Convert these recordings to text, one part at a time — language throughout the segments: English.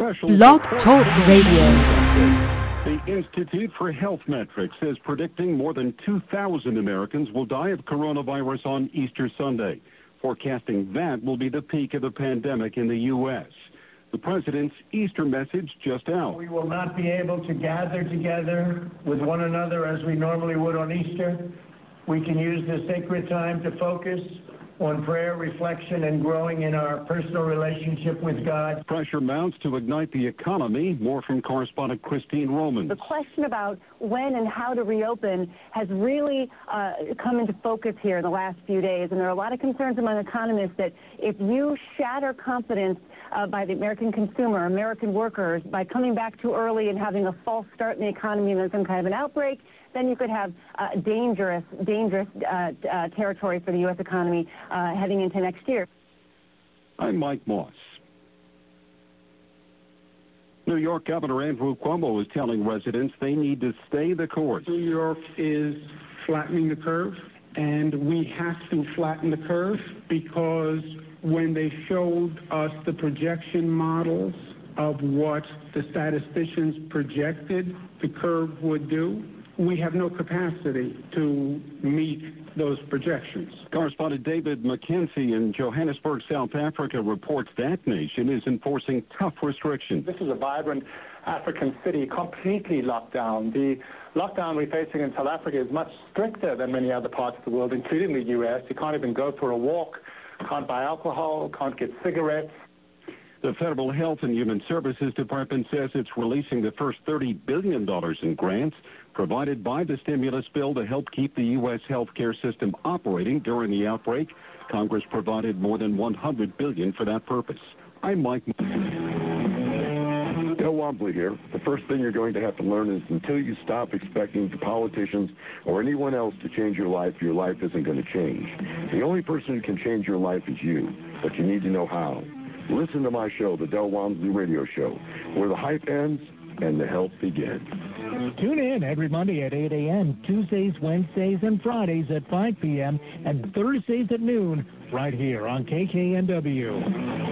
Blog Talk Radio. The Institute for Health Metrics is predicting more than 2,000 Americans will die of coronavirus on Easter Sunday, forecasting that will be the peak of the pandemic in the U.S. The president's Easter message just out. We will not be able to gather together with one another as we normally would on Easter. We can use this sacred time to focus on prayer, reflection, and growing in our personal relationship with God. Pressure mounts to ignite the economy. More from correspondent Christine Romans. The question about when and how to reopen has really come into focus here in the last few days, and there are a lot of concerns among economists that if you shatter confidence by the American consumer, American workers, by coming back too early and having a false start in the economy and there's some kind of an outbreak, then you could have dangerous territory for the U.S. economy heading into next year. I'm Mike Moss. New York Governor Andrew Cuomo is telling residents they need to stay the course. New York is flattening the curve, and we have to flatten the curve because when they showed us the projection models of what the statisticians projected the curve would do, we have no capacity to meet those projections. Correspondent David McKenzie in Johannesburg, South Africa, reports that nation is enforcing tough restrictions. This is a vibrant African city completely locked down. The lockdown we're facing in South Africa is much stricter than many other parts of the world, including the U.S. You can't even go for a walk, can't buy alcohol, can't get cigarettes. The Federal Health and Human Services Department says it's releasing the first $30 billion in grants provided by the stimulus bill to help keep the U.S. healthcare system operating during the outbreak. Congress provided more than $100 billion for that purpose. I'm Mike. Bill Wamsley here. The first thing you're going to have to learn is until you stop expecting the politicians or anyone else to change your life isn't going to change. The only person who can change your life is you, but you need to know how. Listen to my show, the Del Walmsley Radio Show, where the hype ends and the help begins. Tune in every Monday at 8 a.m., Tuesdays, Wednesdays, and Fridays at 5 p.m., and Thursdays at noon, right here on KKNW.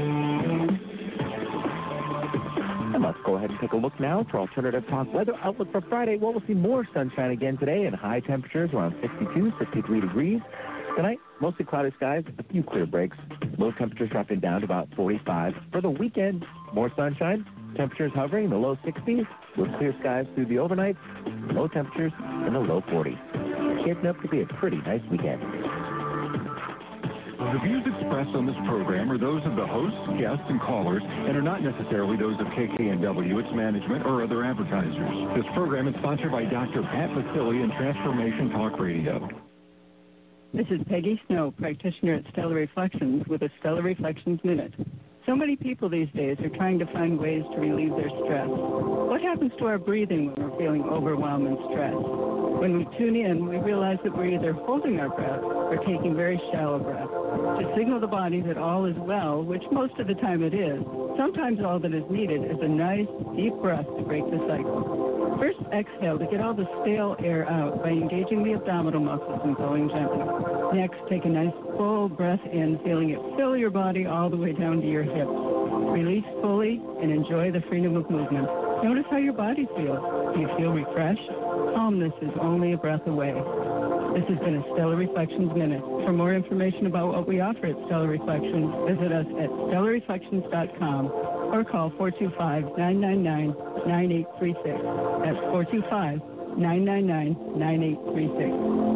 And let's go ahead and take a look now at our Alternative Talk weather outlook for Friday. Well, we'll see more sunshine again today and high temperatures around 62, 63 degrees. Tonight, mostly cloudy skies, a few clear breaks. Low temperatures dropping down to about 45. For the weekend, more sunshine. Temperatures hovering in the low 60s with clear skies through the overnight. Low temperatures in the low 40s. Shaping up to be a pretty nice weekend. The views expressed on this program are those of the hosts, guests, and callers, and are not necessarily those of KKNW, its management, or other advertisers. This program is sponsored by Dr. Pat Basili and Transformation Talk Radio. This is Peggy Snow, practitioner at Stellar Reflections with a Stellar Reflections Minute. So many people these days are trying to find ways to relieve their stress. What happens to our breathing when we're feeling overwhelmed and stressed? When we tune in, we realize that we're either holding our breath or taking very shallow breaths to signal the body that all is well, which most of the time it is. Sometimes all that is needed is a nice, deep breath to break the cycle. First, exhale to get all the stale air out by engaging the abdominal muscles and going gently. Next, take a nice full breath in, feeling it fill your body all the way down to your hips. Release fully and enjoy the freedom of movement. Notice how your body feels. Do you feel refreshed? Calmness is only a breath away. This has been a Stellar Reflections Minute. For more information about what we offer at Stellar Reflections, visit us at stellarreflections.com or call 425-999-9836. That's 425-999-9836.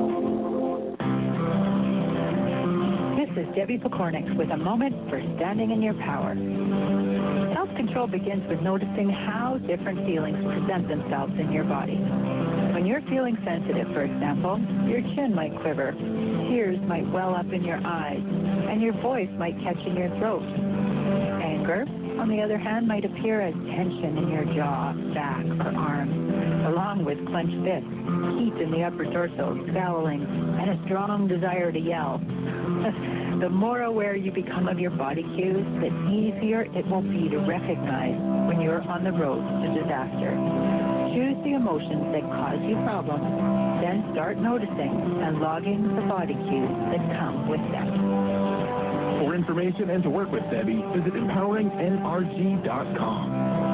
This is Debbie Pokornik with a moment for standing in your power. Self-control begins with noticing how different feelings present themselves in your body. When you're feeling sensitive, for example, your chin might quiver, tears might well up in your eyes, and your voice might catch in your throat. Anger, on the other hand, might appear as tension in your jaw, back, or arms, along with clenched fists, heat in the upper torso, scowling, and a strong desire to yell. The more aware you become of your body cues, the easier it will be to recognize when you're on the road to disaster. Choose the emotions that cause you problems, then start noticing and logging the body cues that come with them. For information and to work with Debbie, visit empoweringnrg.com.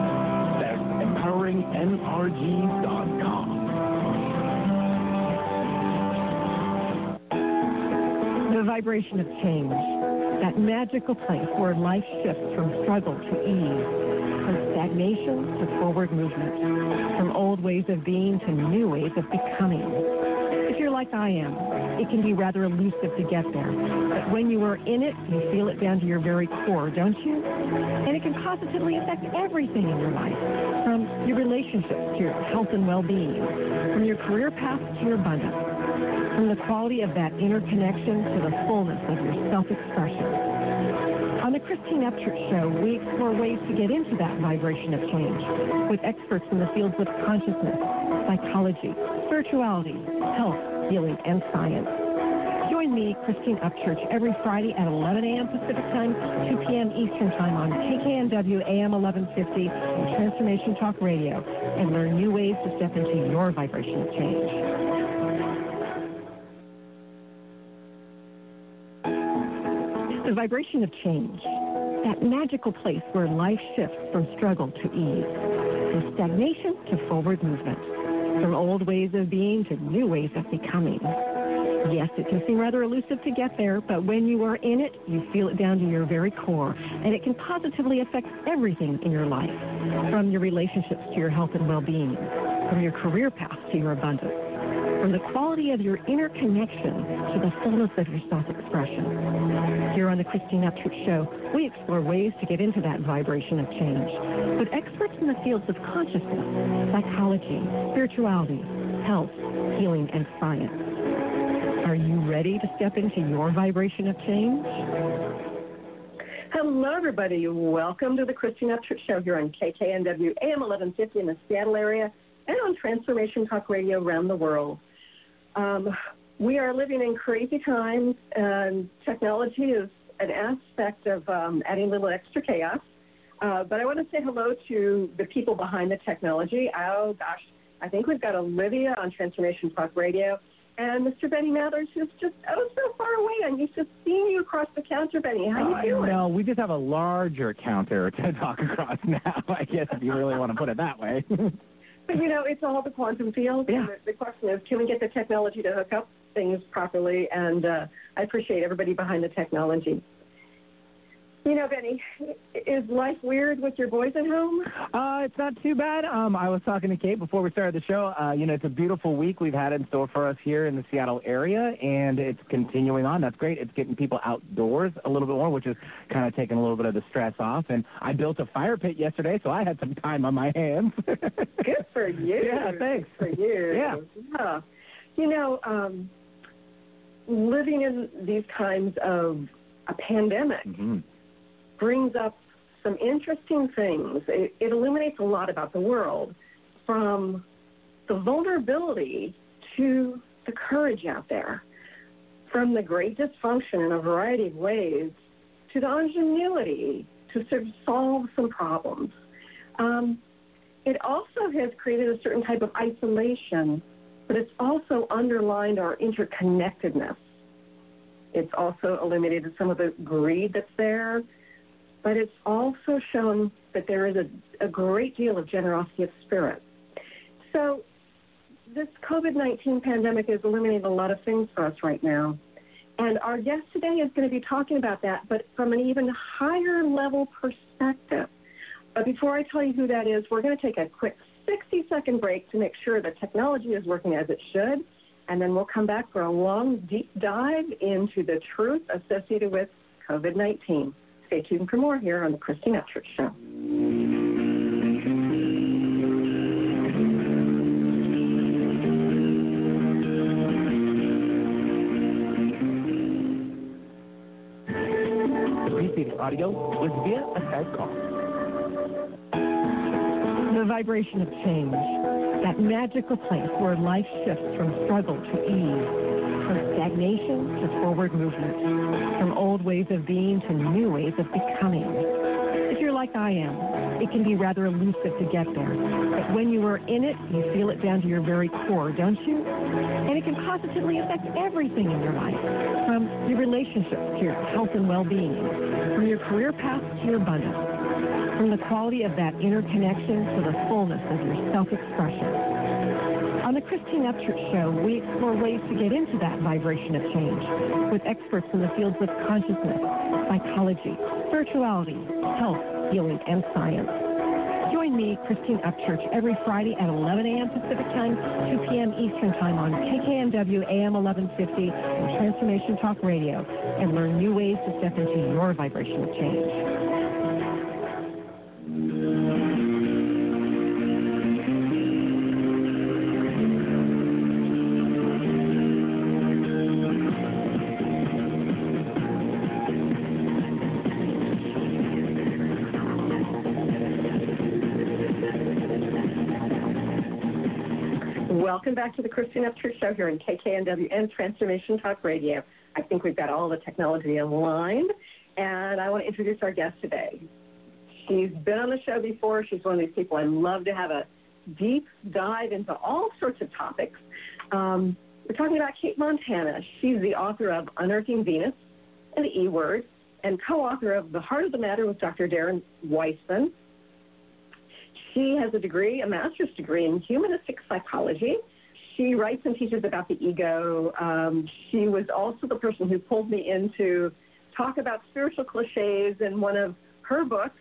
featuring NRGs.com. The vibration of change, that magical place where life shifts from struggle to ease, from stagnation to forward movement, from old ways of being to new ways of becoming. If you're like I am, it can be rather elusive to get there, but when you are in it, you feel it down to your very core, don't you? And it can positively affect everything in your life, from your relationships to your health and well-being, from your career path to your abundance, from the quality of that inner connection to the fullness of your self-expression. On the Christine Upchurch Show, we explore ways to get into that vibration of change with experts in the fields of consciousness, psychology, spirituality, health, healing, and science. Join me, Christine Upchurch, every Friday at 11 a.m. Pacific Time, 2 p.m. Eastern Time on KKNW AM 1150 and Transformation Talk Radio, and learn new ways to step into your vibration of change. The vibration of change, that magical place where life shifts from struggle to ease, from stagnation to forward movement, from old ways of being to new ways of becoming. Yes, it can seem rather elusive to get there, but when you are in it, you feel it down to your very core, and it can positively affect everything in your life, from your relationships to your health and well-being, from your career path to your abundance, from the quality of your inner connection to the fullness of your self-expression. Here on the Christine Upchurch Show, we explore ways to get into that vibration of change with experts in the fields of consciousness, psychology, spirituality, health, healing, and science. Are you ready to step into your vibration of change? Hello, everybody. Welcome to the Christine Upchurch Show here on KKNW AM 1150 in the Seattle area and on Transformation Talk Radio around the world. We are living in crazy times, and technology is an aspect of adding a little extra chaos. But I want to say hello to the people behind the technology. Oh, gosh, I think we've got Olivia on Transformation Talk Radio, and Mr. Benny Mathers, who's just so far away. I'm used to seeing you across the counter, Benny. How you doing? No, we just have a larger counter to talk across now, I guess, if you really want to put it that way. But, you know, it's all the quantum field. Yeah. The question is, can we get the technology to hook up things properly? And I appreciate everybody behind the technology. You know, Benny, is life weird with your boys at home? It's not too bad. I was talking to Kate before we started the show. You know, it's a beautiful week we've had in store for us here in the Seattle area, and it's continuing on. That's great. It's getting people outdoors a little bit more, which is kind of taking a little bit of the stress off. And I built a fire pit yesterday, so I had some time on my hands. Good for you. Yeah, thanks. Good for you. Yeah. You know, living in these times of a pandemic, brings up some interesting things. It illuminates a lot about the world, from the vulnerability to the courage out there, from the great dysfunction in a variety of ways to the ingenuity to sort of solve some problems. It also has created a certain type of isolation, but it's also underlined our interconnectedness. It's also eliminated some of the greed that's there, but it's also shown that there is a great deal of generosity of spirit. So this COVID-19 pandemic has illuminated a lot of things for us right now. And our guest today is going to be talking about that, but from an even higher level perspective. But before I tell you who that is, we're going to take a quick 60-second break to make sure the technology is working as it should. And then we'll come back for a long, deep dive into the truth associated with COVID-19. Stay tuned for more here on the Christine Upchurch Show. The preceding audio was via a Skype call. The vibration of change, that magical place where life shifts from struggle to ease, from stagnation to forward movement, from old ways of being to new ways of becoming. If you're like I am, it can be rather elusive to get there, but when you are in it, you feel it down to your very core, don't you? And it can positively affect everything in your life, from your relationships to your health and well-being, from your career path to your abundance, from the quality of that inner connection to the fullness of your self-expression. On the Christine Upchurch Show, we explore ways to get into that vibration of change with experts in the fields of consciousness, psychology, spirituality, health, healing, and science. Join me, Christine Upchurch, every Friday at 11 a.m. Pacific Time, 2 p.m. Eastern Time on KKNW AM 1150 and Transformation Talk Radio, and learn new ways to step into your vibration of change. Welcome back to the Christine Upchurch Show here on KKNW and Transformation Talk Radio. I think we've got all the technology aligned, and I want to introduce our guest today. She's been on the show before. She's one of these people I love to have a deep dive into all sorts of topics. We're talking about Kate Montana. She's the author of Unearthing Venus and the E-Word, and co-author of The Heart of the Matter with Dr. Darren Weissman. She has a degree, a master's degree in humanistic psychology. She writes and teaches about the ego. She was also the person who pulled me in to talk about spiritual cliches in one of her books.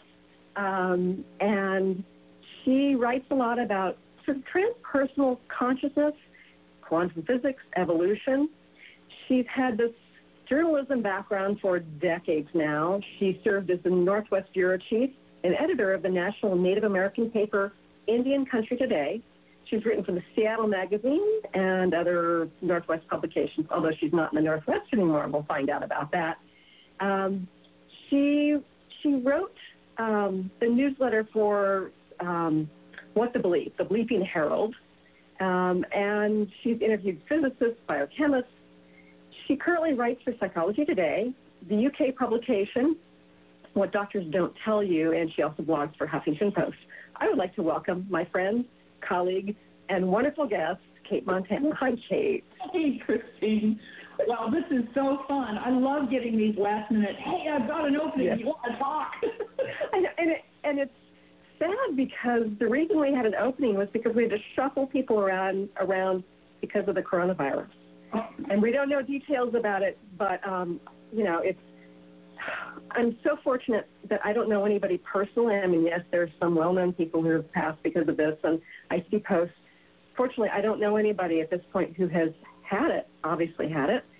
And she writes a lot about sort of transpersonal consciousness, quantum physics, evolution. She's had this journalism background for decades now. She served as the Northwest Bureau Chief and editor of the national Native American paper Indian Country Today. She's written for the Seattle Magazine and other Northwest publications, although she's not in the Northwest anymore. We'll find out about that. She wrote the newsletter for What the Bleep, the Bleeping Herald, and she's interviewed physicists, biochemists. She currently writes for Psychology Today, the UK publication What Doctors Don't Tell You, and she also blogs for Huffington Post. I would like to welcome my friend, colleague, and wonderful guest, Kate Montana. Hi, Kate. Hey, Christine. Well, this is so fun. I love getting these last minute, hey, I've got an opening. Yes. You want to talk? I know, and it's sad because the reason we had an opening was because we had to shuffle people around because of the coronavirus. Oh. And we don't know details about it, but, I'm so fortunate that I don't know anybody personally. I mean, yes, there's some well-known people who have passed because of this, and I see posts. Fortunately, I don't know anybody at this point who has obviously had it.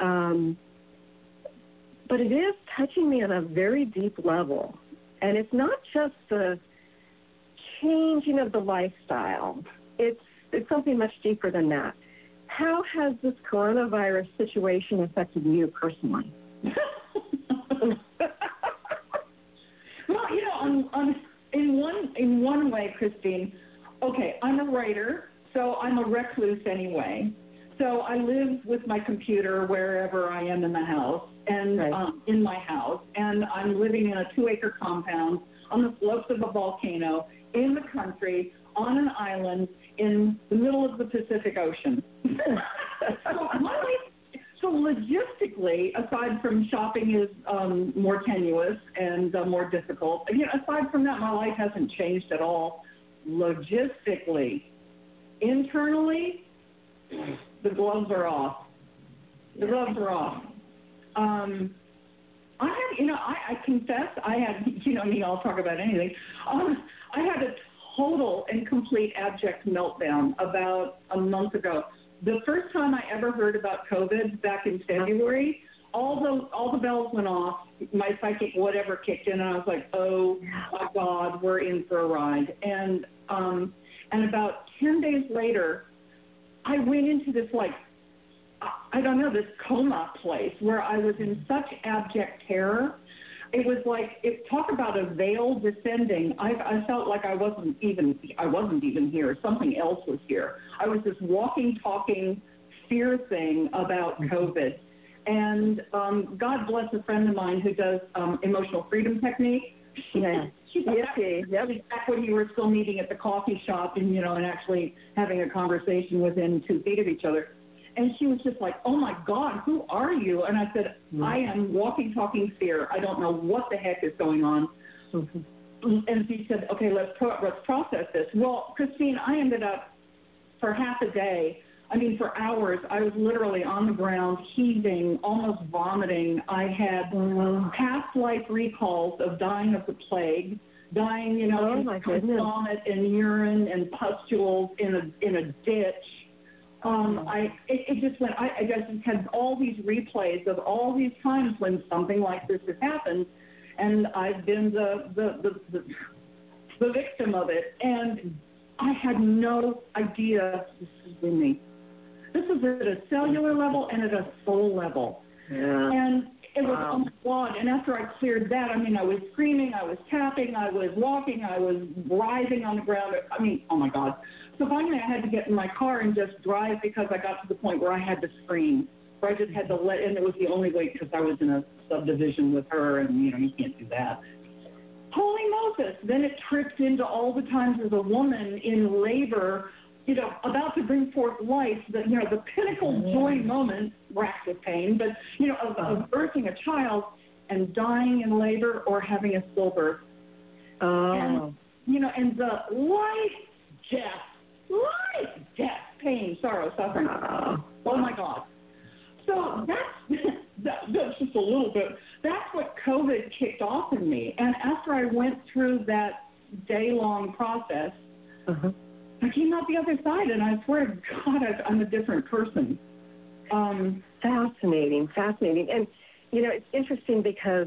But it is touching me on a very deep level. And it's not just the changing of the lifestyle. It's something much deeper than that. How has this coronavirus situation affected you personally? Well, in one way, Christine, okay, I'm a writer, so I'm a recluse anyway. So I live with my computer wherever I am in the house, and in my house, and I'm living in a 2-acre compound on the slopes of a volcano in the country on an island in the middle of the Pacific Ocean. So logistically, aside from shopping is more tenuous and more difficult, aside from that, my life hasn't changed at all. Logistically, internally, the gloves are off. The gloves are off. I confess, I had, I'll talk about anything. I had a total and complete abject meltdown about a month ago. The first time I ever heard about COVID back in February, all the bells went off. My psychic whatever kicked in, and I was like, oh my God, we're in for a ride. And about 10 days later, I went into this this coma place where I was in such abject terror. It was like, talk about a veil descending. I felt like I wasn't even here. Something else was here. I was this walking, talking fear thing about COVID. And God bless a friend of mine who does emotional freedom technique. Yeah. Back when you were still meeting at the coffee shop and, and actually having a conversation within 2 feet of each other. And she was just like, oh, my God, who are you? And I said, I am walking, talking fear. I don't know what the heck is going on. Mm-hmm. and she said, okay, let's process this. Well, Christine, I ended up for half a day, for hours, I was literally on the ground, heaving, almost vomiting. I had past life recalls of dying of the plague, dying, in vomit and urine and pustules in a ditch. It just went. I just had all these replays of all these times when something like this has happened, and I've been the victim of it, and I had no idea this was in me. This is at a cellular level and at a soul level. Yeah. And it was, oh my God. And after I cleared that, I was screaming, I was tapping, I was walking, I was writhing on the ground. Oh my God. So finally I had to get in my car and just drive because I got to the point where I had to scream. Where I just had to and it was the only way because I was in a subdivision with her and, you can't do that. Holy Moses. Then it tripped into all the times as a woman in labor, about to bring forth life, the pinnacle joy moment, racked with pain, but, of birthing a child and dying in labor or having a stillbirth. And, and the life, death, pain, sorrow, suffering. Oh my God. So that's just a little bit, that's what COVID kicked off in me. And after I went through that day-long process, I came out the other side, and I swear to God, I'm a different person. Fascinating. And, it's interesting because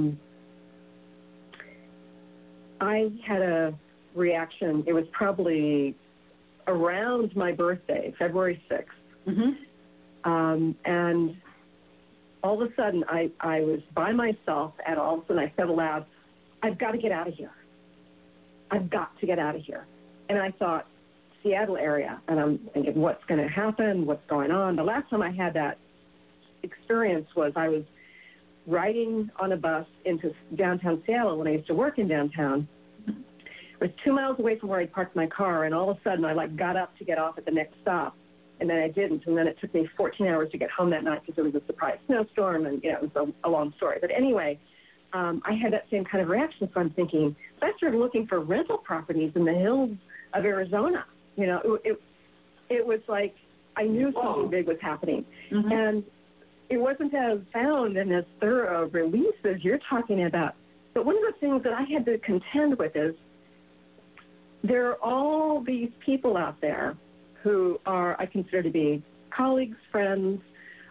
I had a reaction. It was probably around my birthday, February 6th. And all of a sudden, I was by myself, and all of a sudden I said aloud, I've got to get out of here. I've got to get out of here. And I thought, Seattle area, and I'm thinking, what's going to happen? What's going on? The last time I had that experience was I was riding on a bus into downtown Seattle when I used to work in downtown. I was 2 miles away from where I parked my car, and all of a sudden I got up to get off at the next stop, and then I didn't, and then it took me 14 hours to get home that night because there was a surprise snowstorm, and it was a long story. But anyway, I had that same kind of reaction, so I'm thinking, so I started looking for rental properties in the hills of Arizona. It was like I knew something big was happening. And it wasn't as sound and as thorough a release as you're talking about. But one of the things that I had to contend with is there are all these people out there who I consider to be colleagues, friends,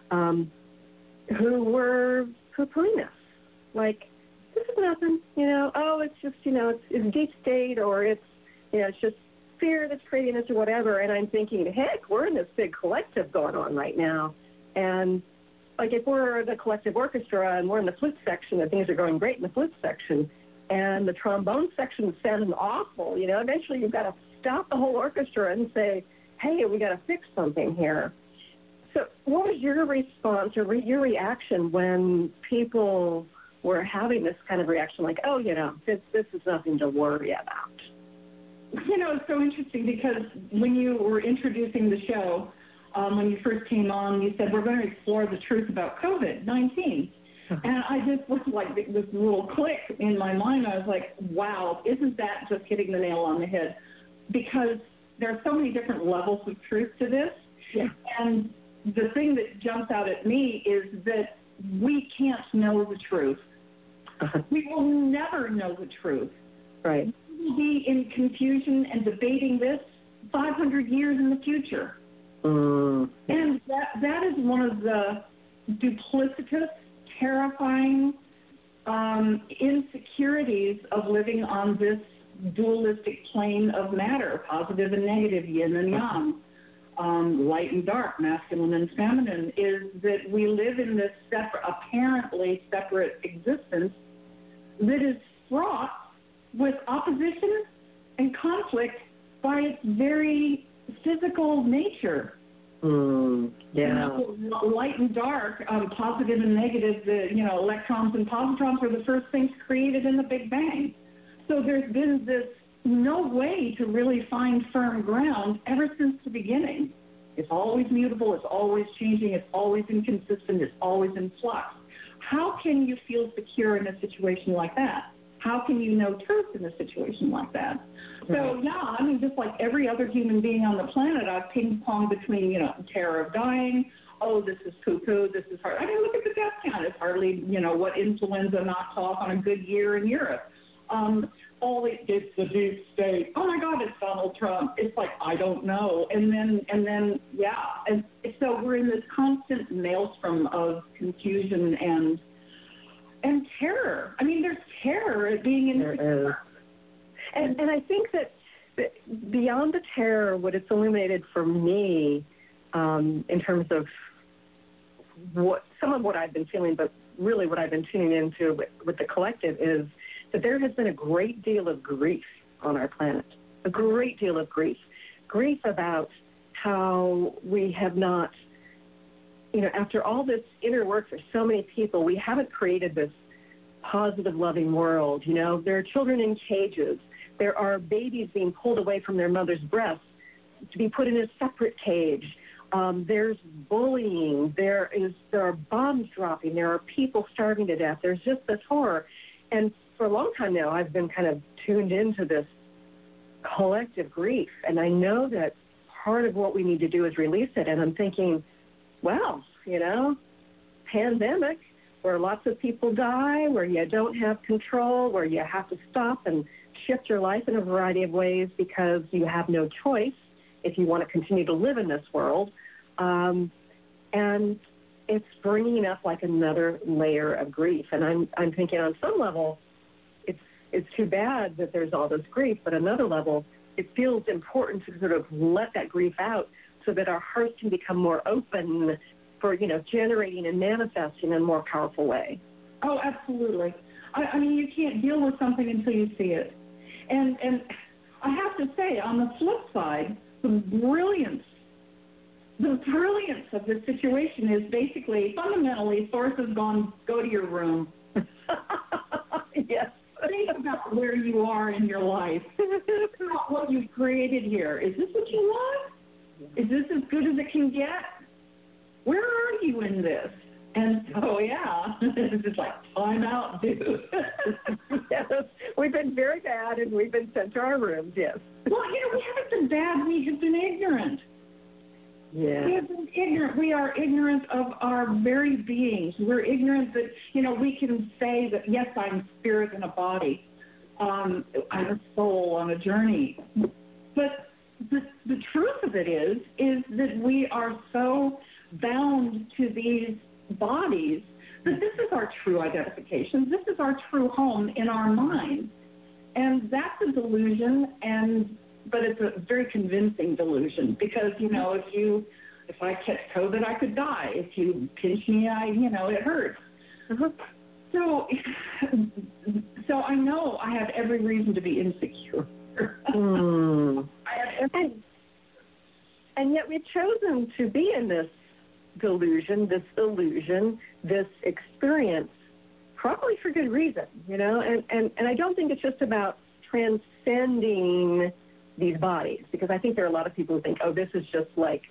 who were poo-pooing us. Like, this is nothing, it's just, it's deep state, or it's just fear that's creating this or whatever. And I'm thinking, heck, we're in this big collective going on right now. And like if we're the collective orchestra and we're in the flute section and things are going great in the flute section and the trombone section is sounding awful, eventually you've got to stop the whole orchestra and say, hey, we got to fix something here. So what was your response or your reaction when people were having this kind of reaction like, oh, this is nothing to worry about? It's so interesting because when you were introducing the show, when you first came on, you said we're going to explore the truth about COVID-19. And I just was like, this little click in my mind. I was like, wow, isn't that just hitting the nail on the head? Because there are so many different levels of truth to this. Yeah. And the thing that jumps out at me is that we can't know the truth. We will never know the truth. Right. We'll be in confusion and debating this 500 years in the future. And that is one of the duplicitous, terrifying insecurities of living on this dualistic plane of matter, positive and negative, yin and yang, light and dark, masculine and feminine, is that we live in this apparently separate existence that is fraught with opposition and conflict by its very physical nature. Light and dark, positive and negative, electrons and positrons are the first things created in the Big Bang. So there's been this no way to really find firm ground ever since the beginning. It's always mutable, it's always changing, it's always inconsistent, it's always in flux. How can you feel secure in a situation like that? how can you know truth in a situation like that? So, yeah, I mean, just like every other human being on the planet, I've ping-ponged between, terror of dying, oh, this is poo-poo, this is hard. I mean, look at the death count. It's hardly, what influenza knocks off on a good year in Europe. It's the deep state. Oh, my God, it's Donald Trump. It's like, I don't know. And then, yeah. And so we're in this constant maelstrom of confusion and terror. I mean, there's terror at being insecure. And I think that beyond the terror, what it's illuminated for me in terms of some of what I've been feeling, but really what I've been tuning into with the collective is that there has been a great deal of grief on our planet, a great deal of grief. Grief about how we have not, after all this inner work for so many people, we haven't created this positive, loving world. There are children in cages. There are babies being pulled away from their mother's breasts to be put in a separate cage. There's bullying. There are bombs dropping. There are people starving to death. There's just this horror. And for a long time now, I've been kind of tuned into this collective grief. And I know that part of what we need to do is release it. And I'm thinking, well, pandemic, where lots of people die, where you don't have control, where you have to stop and shift your life in a variety of ways because you have no choice if you want to continue to live in this world. And it's bringing up like another layer of grief. And I'm thinking on some level, it's too bad that there's all this grief, but another level, it feels important to sort of let that grief out so that our hearts can become more open for, generating and manifesting in a more powerful way. Oh, absolutely. I mean, you can't deal with something until you see it. And I have to say, on the flip side, the brilliance of this situation is basically, fundamentally, Source has gone, go to your room. Yes. Think about where you are in your life. Think about what you've created here. Is this what you want? Is this as good as it can get? Where are you in this? And so, yeah, this is like time out, dude. Yes, we've been very bad and we've been sent to our rooms, yes. Well, we haven't been bad. We have been ignorant. Yeah. We have been ignorant. We are ignorant of our very beings. We're ignorant that, we can say that, yes, I'm spirit in a body. I'm a soul on a journey. But the truth of it is that we are so bound to these bodies that this is our true identification. This is our true home in our mind. And that's a delusion, but it's a very convincing delusion because, if I catch COVID, I could die. If you pinch me, it hurts. So I know I have every reason to be insecure. And yet we've chosen to be in this delusion, this illusion, this experience, probably for good reason, and I don't think it's just about transcending these bodies, because I think there are a lot of people who think, oh, this is just like,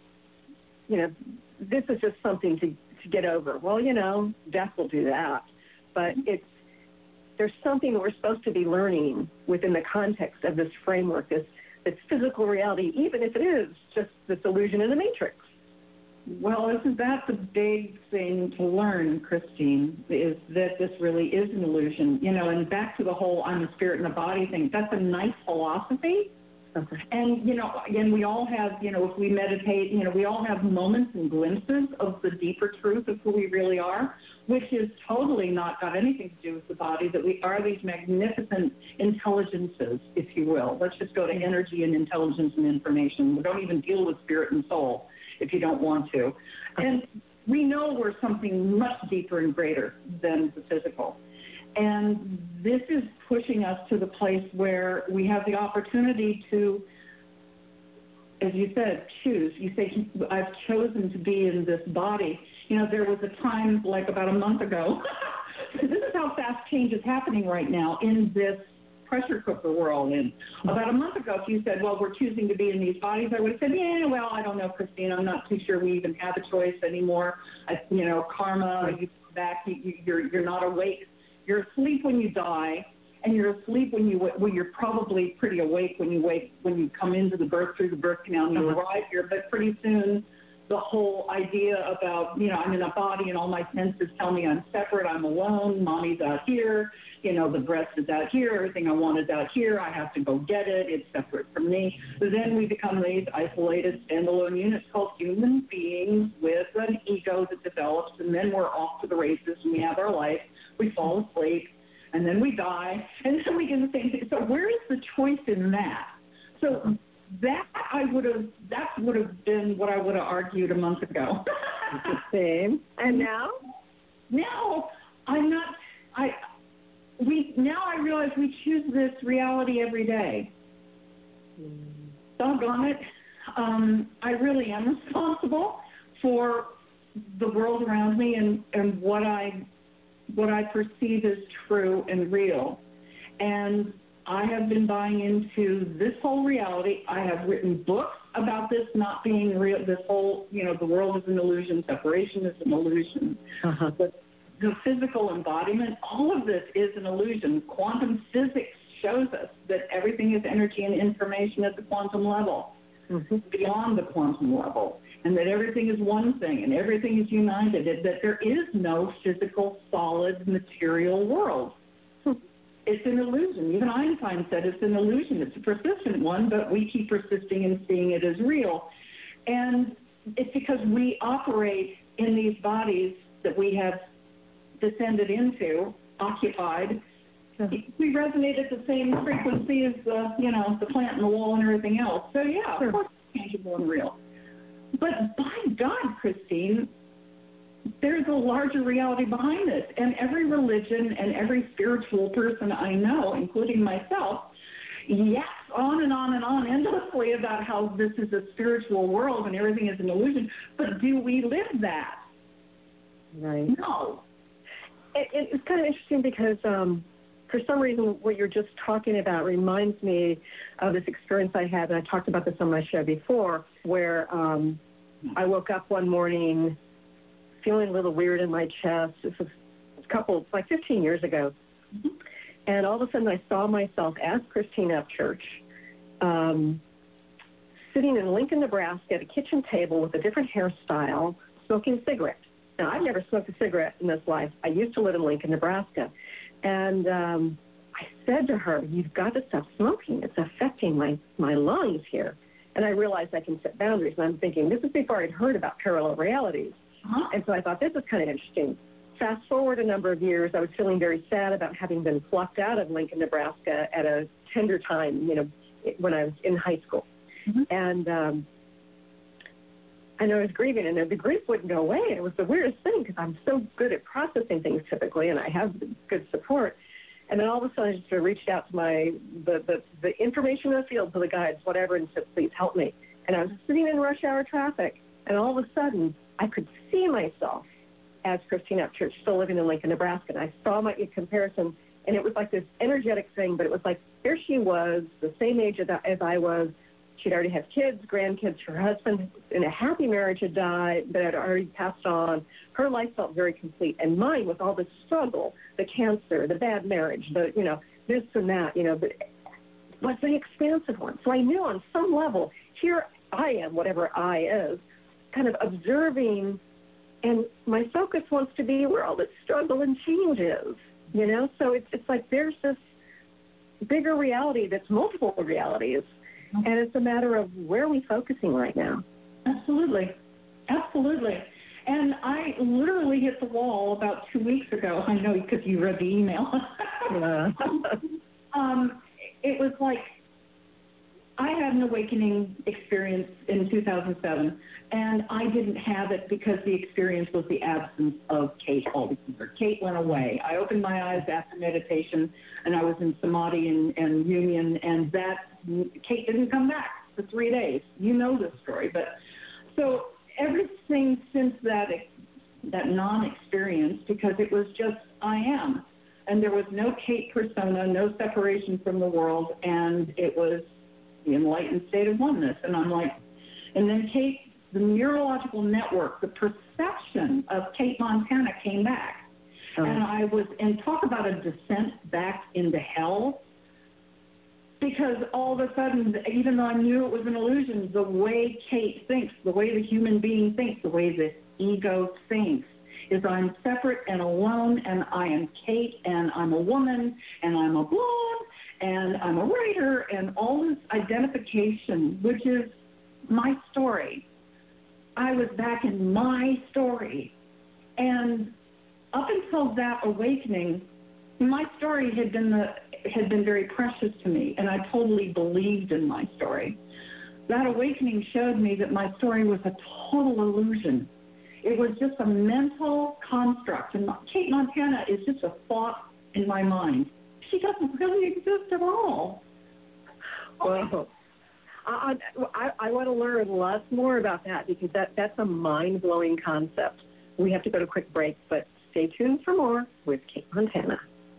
this is just something to get over. Well, death will do that, but there's something that we're supposed to be learning within the context of this framework, this physical reality, even if it is just this illusion in the matrix. Well, isn't that the big thing to learn, Christine, is that this really is an illusion, and back to the whole I'm a spirit in a body thing, that's a nice philosophy. Okay. And, again, we all have, if we meditate, we all have moments and glimpses of the deeper truth of who we really are, which is totally not got anything to do with the body, that we are these magnificent intelligences, if you will. Let's just go to energy and intelligence and information. We don't even deal with spirit and soul if you don't want to. And we know we're something much deeper and greater than the physical. And this is pushing us to the place where we have the opportunity to, as you said, choose. You say, I've chosen to be in this body. There was a time, like about a month ago, this is how fast change is happening right now in this pressure cooker we're all in. About a month ago, if you said, well, we're choosing to be in these bodies, I would have said, yeah, well, I don't know, Christine, I'm not too sure we even have a choice anymore. Karma, you come back, you're not awake. You're asleep when you die. and you're asleep when you're probably pretty awake when you come into the birth through the birth canal and you arrive here, but pretty soon the whole idea about, I'm in a body and all my senses tell me I'm separate, I'm alone, mommy's out here, the breast is out here, everything I want is out here, I have to go get it, it's separate from me. So then we become these isolated, standalone units called human beings with an ego that develops, and then we're off to the races and we have our life, we fall asleep, and then we die, and then we do the same thing. So where is the choice in that? So that would have been what I would have argued a month ago. Same. And now? Now I'm not. Now I realize we choose this reality every day. Doggone it. I really am responsible for the world around me and what I perceive as true and real. And I have been buying into this whole reality. I have written books about this not being real, this whole, the world is an illusion, separation is an illusion. But the physical embodiment, all of this is an illusion. Quantum physics shows us that everything is energy and information at the quantum level, beyond the quantum level, and that everything is one thing and everything is united, that there is no physical, solid, material world. It's an illusion. Even Einstein said it's an illusion. It's a persistent one, but we keep persisting and seeing it as real. And it's because we operate in these bodies that we have descended into, occupied. We resonate at the same frequency as the plant and the wall and everything else. So yeah, of course it's tangible and real. But by God, Christine, there's a larger reality behind this. And every religion and every spiritual person I know, including myself, yes, on and on and on endlessly about how this is a spiritual world and everything is an illusion. But do we live that? Right. No. It's kind of interesting because for some reason what you're just talking about reminds me of this experience I had, and I talked about this on my show before, where I woke up one morning feeling a little weird in my chest. This was 15 years ago. And all of a sudden I saw myself as Christine Upchurch sitting in Lincoln, Nebraska at a kitchen table with a different hairstyle, smoking a cigarette. Now, I've never smoked a cigarette in this life. I used to live in Lincoln, Nebraska. And I said to her, you've got to stop smoking. It's affecting my lungs here. And I realized I can set boundaries. And I'm thinking, this is before I'd heard about parallel realities. And so I thought, this is kind of interesting. Fast forward a number of years, I was feeling very sad about having been plucked out of Lincoln, Nebraska at a tender time, when I was in high school. And I know I was grieving, and the grief wouldn't go away. And it was the weirdest thing because I'm so good at processing things typically, and I have good support. And then all of a sudden, I just reached out to the information in the field, to the guides, whatever, and said, please help me. And I was sitting in rush hour traffic, and all of a sudden, I could see myself as Christine Upchurch, still living in Lincoln, Nebraska. And I saw my comparison, and it was like this energetic thing, but it was like, there she was, the same age as I was. She'd already had kids, grandkids. Her husband in a happy marriage had died, but had already passed on. Her life felt very complete. And mine, with all the struggle, the cancer, the bad marriage, this and that, was the expansive one. So I knew on some level, here I am, whatever I is, kind of observing, and my focus wants to be where all this struggle and change is, So it's like there's this bigger reality that's multiple realities. And it's a matter of where are we focusing right now? Absolutely. And I literally hit the wall about 2 weeks ago. I know because you read the email. It was like I had an awakening experience in 2007, and I didn't have it because the experience was the absence of Kate altogether. Kate went away. I opened my eyes after meditation, and I was in samadhi and union, and Kate didn't come back for 3 days. You know this story. But so everything since that non-experience, because it was just I am. And there was no Kate persona, no separation from the world, and it was the enlightened state of oneness. And I'm like, and then Kate, the neurological network, the perception of Kate Montana came back. And talk about a descent back into hell. Because all of a sudden, even though I knew it was an illusion, the way Kate thinks, the way the human being thinks, the way the ego thinks, is I'm separate and alone, and I am Kate, and I'm a woman, and I'm a blonde, and I'm a writer, and all this identification, which is my story. I was back in my story. And up until that awakening, my story had been very precious to me, and I totally believed in my story. That awakening showed me that my story was a total illusion. It was just a mental construct, and Kate Montana is just a thought in my mind. She doesn't really exist at all. Well, I want to learn lots more about that, because that's a mind-blowing concept. We have to go to a quick break, but stay tuned for more with Kate Montana.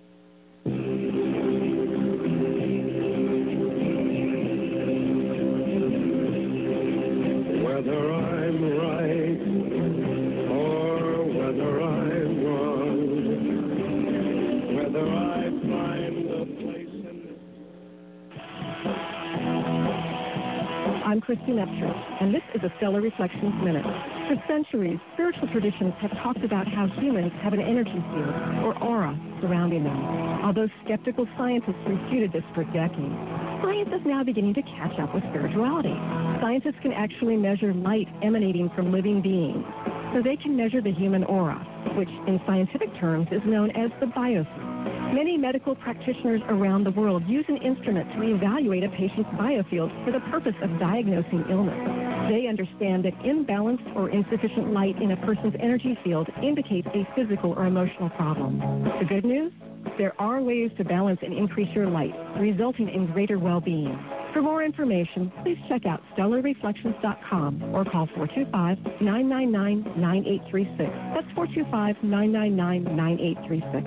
Whether I'm right or whether I'm wrong, whether I find a place in... I'm Christine Upchurch, and this is a Stellar Reflections Minute. For centuries, spiritual traditions have talked about how humans have an energy field, or aura, surrounding them. Although skeptical scientists refuted this for decades, science is now beginning to catch up with spirituality. Scientists can actually measure light emanating from living beings, so they can measure the human aura, which in scientific terms is known as the biosphere. Many medical practitioners around the world use an instrument to evaluate a patient's biofield for the purpose of diagnosing illness. They understand that imbalanced or insufficient light in a person's energy field indicates a physical or emotional problem. The good news? There are ways to balance and increase your light, resulting in greater well-being. For more information, please check out stellarreflections.com or call 425-999-9836. That's 425-999-9836.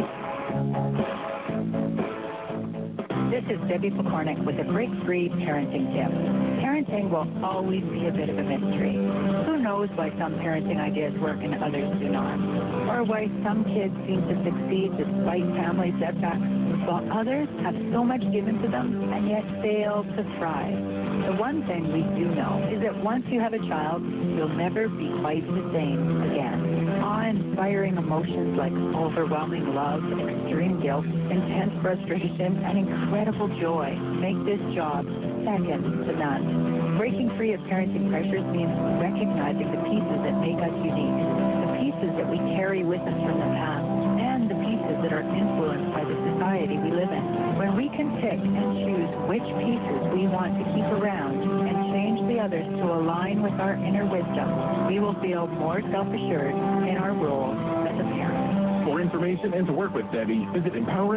This is Debbie Pokornik with a break-free parenting tip. Parenting will always be a bit of a mystery. Who knows why some parenting ideas work and others do not? Or why some kids seem to succeed despite family setbacks, while others have so much given to them and yet fail to thrive. The one thing we do know is that once you have a child, you'll never be quite the same again. Awe-inspiring emotions like overwhelming love, extreme guilt, intense frustration, and incredible joy make this job second to none. Breaking free of parenting pressures means recognizing the pieces that make us unique, the pieces that we carry with us from the past, and the pieces that are influenced by the society we live in. When we can pick and choose which pieces we want to keep around and change the others to align with our inner wisdom, we will feel more self-assured in our role as a parent. For information and to work with Debbie, visit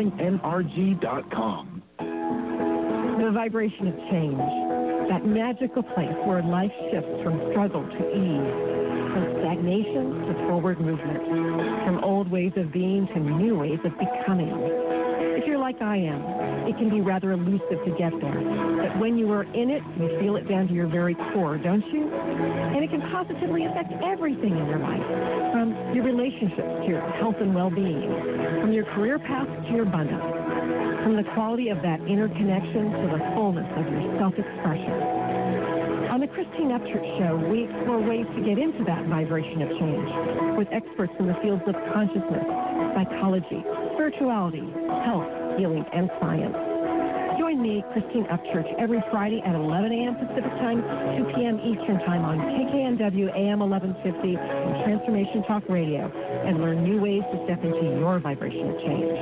empoweringnrg.com. The vibration of change, that magical place where life shifts from struggle to ease, from stagnation to forward movement, from old ways of being to new ways of becoming. If you're like I am, it can be rather elusive to get there. But when you are in it, you feel it down to your very core, don't you? And it can positively affect everything in your life, from your relationships to your health and well-being, from your career path to your abundance, from the quality of that inner connection to the fullness of your self-expression. On the Christine Upchurch Show, we explore ways to get into that vibration of change with experts in the fields of consciousness, psychology, spirituality, health, healing, and science. Join me, Christine Upchurch, every Friday at 11 a.m. Pacific Time, 2 p.m. Eastern Time on KKNW AM 1150 and Transformation Talk Radio, and learn new ways to step into your vibration of change.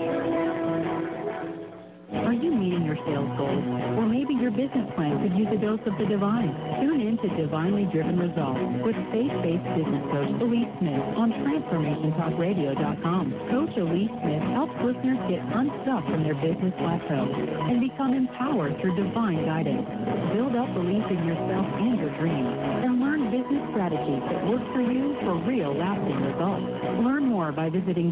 Are you meeting your sales goals? Or maybe your business plan could use a dose of the divine. Tune in to Divinely Driven Results with faith-based business coach Elise Smith on TransformationTalkRadio.com. Coach Elise Smith helps listeners get unstuck from their business plateau and become empowered through divine guidance. Build up belief in yourself and your dreams, and learn business strategies that work for you for real lasting results. Learn more by visiting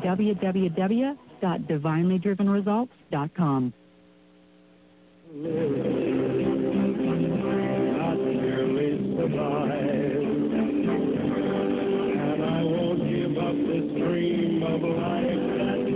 www.divinelydrivenresults.com. Not merely survive, and I won't give up this dream of life that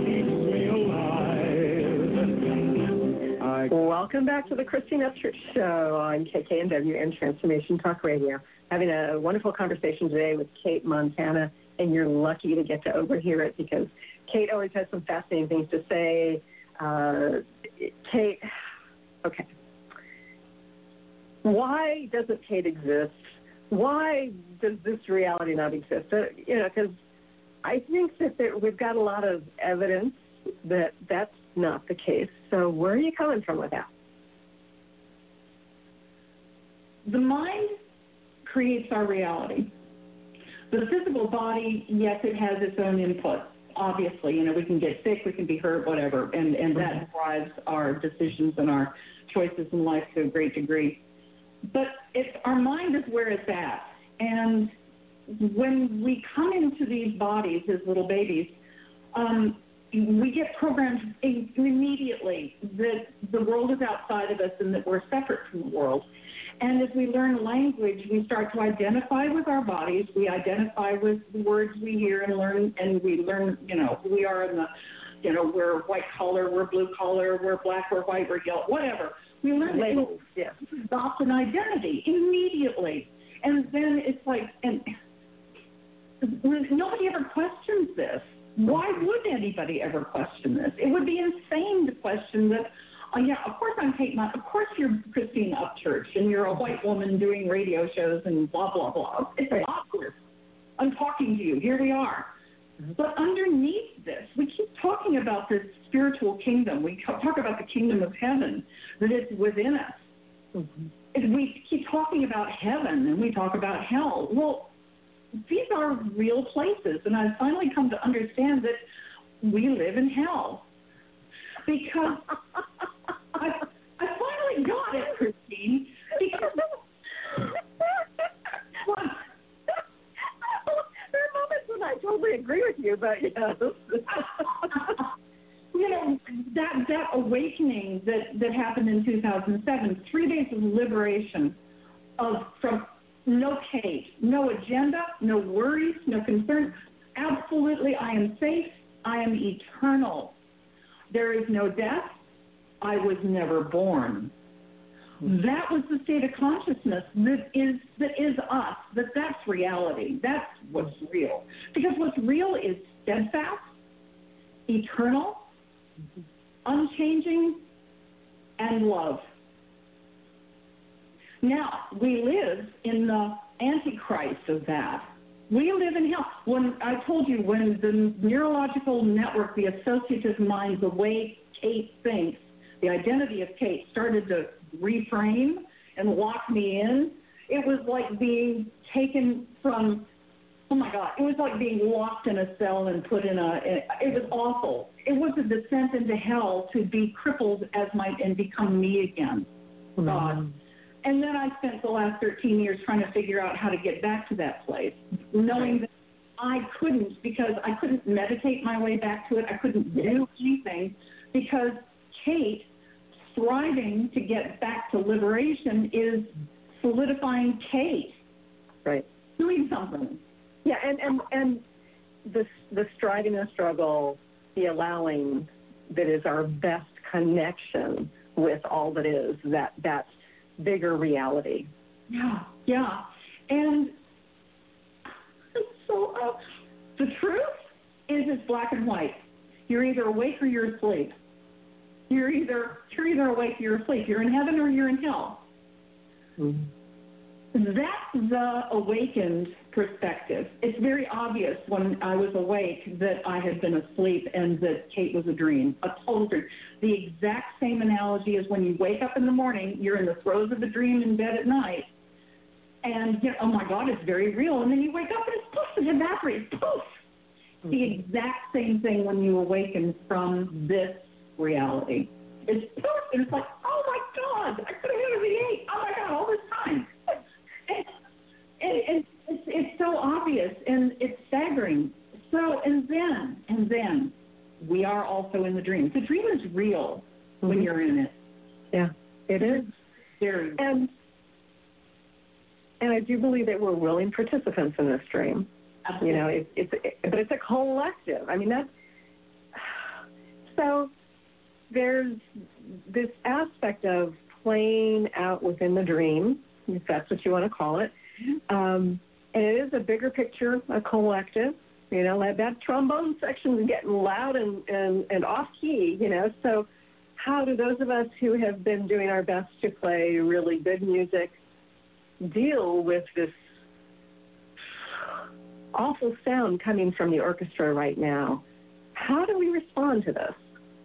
Welcome back to the Christine Upchurch Show on KKNW and Transformation Talk Radio. Having a wonderful conversation today with Kate Montana, and you're lucky to get to overhear it because Kate always has some fascinating things to say. Kate, okay. Why doesn't Kate exist? Why does this reality not exist? Because I think that we've got a lot of evidence that that's not the case. So where are you coming from with that? The mind creates our reality. The physical body, yes, it has its own input. Obviously, we can get sick, we can be hurt, whatever, and that drives our decisions and our choices in life to a great degree. But our mind is where it's at. And when we come into these bodies as little babies, we get programmed immediately that the world is outside of us and that we're separate from the world. And as we learn language, we start to identify with our bodies. We identify with the words we hear and learn, and we learn, we are in the, we're white collar, we're blue collar, we're black, we're white, we're yellow, whatever. We learn to adopt an identity immediately. And then it's like, and nobody ever questions this. Why would anybody ever question this? It would be insane to question that, of course I'm Kate Mott, of course you're Christine Upchurch, and you're a white woman doing radio shows and blah, blah, blah. It's obvious. I'm talking to you. Here we are. But underneath this, we keep talking about this spiritual kingdom. We talk about the kingdom of heaven, that it's within us. Mm-hmm. We keep talking about heaven, and we talk about hell. Well, these are real places, and I've finally come to understand that we live in hell. Because I finally got it, Christine. Because there are moments when I totally agree with you, but yes. That awakening that happened in 2007, 3 days of liberation from no Kate, no agenda, no worries, no concerns. Absolutely, I am safe. I am eternal. There is no death. I was never born. That was the state of consciousness that is us, that's reality. That's what's real. Because what's real is steadfast, eternal, unchanging, and love. Now, we live in the antichrist of that. We live in hell. When I told you, when the neurological network, the associative mind, the way Kate thinks, the identity of Kate started to reframe and lock me in, it was like being taken from, oh my God, it was like being locked in a cell and put it was awful. It was a descent into hell to be crippled and become me again. Mm-hmm. God. And then I spent the last 13 years trying to figure out how to get back to that place, knowing that I couldn't, because I couldn't meditate my way back to it. I couldn't do anything because Kate, striving to get back to liberation, is solidifying Kate. Right. Doing something. Yeah, and the striving and struggle, the allowing that is our best connection with all that is, that's bigger reality. Yeah. And so the truth is it's black and white. You're either awake or you're asleep. You're either awake or you're asleep. You're in heaven or you're in hell. Mm-hmm. That's the awakened perspective. It's very obvious when I was awake that I had been asleep and that Kate was a dream, a total dream. The exact same analogy as when you wake up in the morning, you're in the throes of a dream in bed at night, and oh my God, it's very real. And then you wake up and it's poof, it evaporates, poof. Mm-hmm. The exact same thing when you awaken from this reality. It's poof, and it's like, oh my God, I could have had a V8. Oh my God, all this time. And it's so obvious, and it's staggering. So, and then, we are also in the dream. The dream is real when you're in it. Yeah, it is. Very. And I do believe that we're willing participants in this dream. Absolutely. But it's a collective. I mean, so there's this aspect of playing out within the dream, if that's what you want to call it, and it is a bigger picture, a collective. You know, that trombone section is getting loud and off key. You know, so how do those of us who have been doing our best to play really good music deal with this awful sound coming from the orchestra right now? How do we respond to this?